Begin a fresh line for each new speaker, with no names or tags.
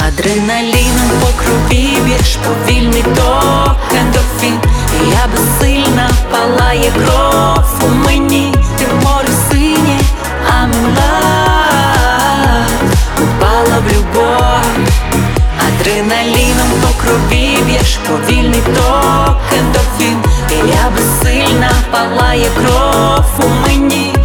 Адреналіном по крові б'єш, повільний ток, ендорфін. Я безсильна, палає кров у мені. Ти в морі синє, I'm in love. Упала в любов. Адреналіном по крові б'єш, повільний ток, ендорфін. Я безсильна, палає кров у мені.